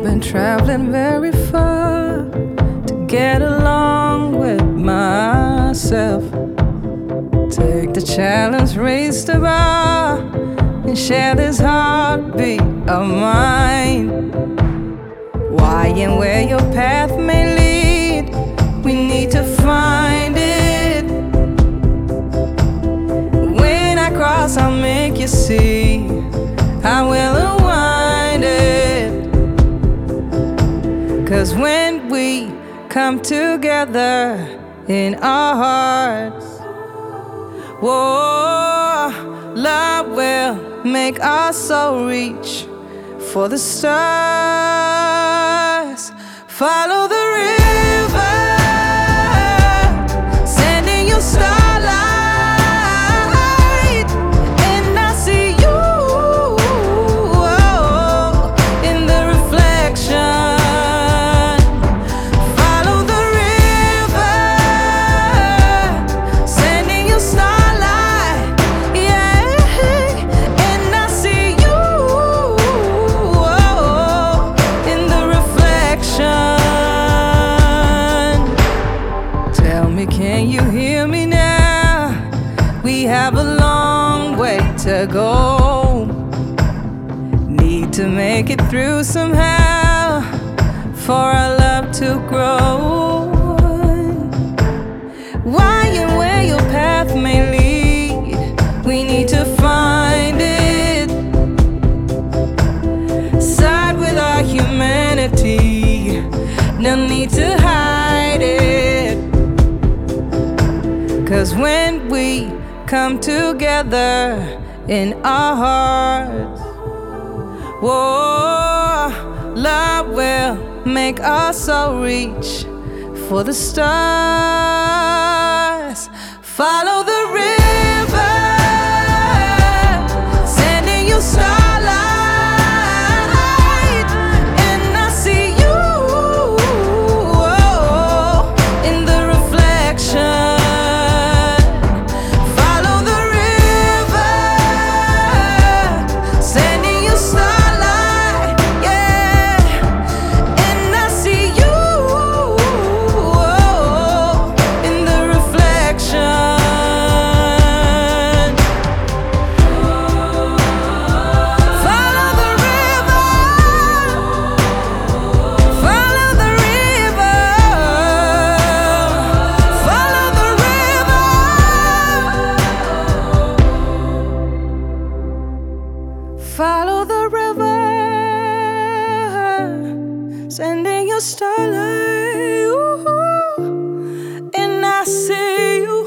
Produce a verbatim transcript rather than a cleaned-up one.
been traveling very far to get along with myself. Take the challenge, raise the bar, and share this heartbeat of mine. Why and where your path may lead, we need to find it. When I cross, I'll make you see. I will unwind it. 'Cause when we come together in our hearts, whoa, love will make our soul reach for the stars. Follow the river, sending your starlight, and I see you in the reflection. Follow the river, sending your starlight, yeah, and I see you in the reflection. Tell me, can you hear me now? We have a long way to go. Need to make it through somehow for our love to grow. Why and where your path may lead, we need to find it. Side with our humanity, no need to hide it. 'Cause when we come together in our hearts, whoa, love will make our soul reach for the stars. Follow the river, sending your starlight, and I see you in the reflection. Follow the river, sending your starlight, yeah, and I see you in the reflection. Follow the river, follow the river, follow the river, follow the river, sending your starlight, ooh, and I see you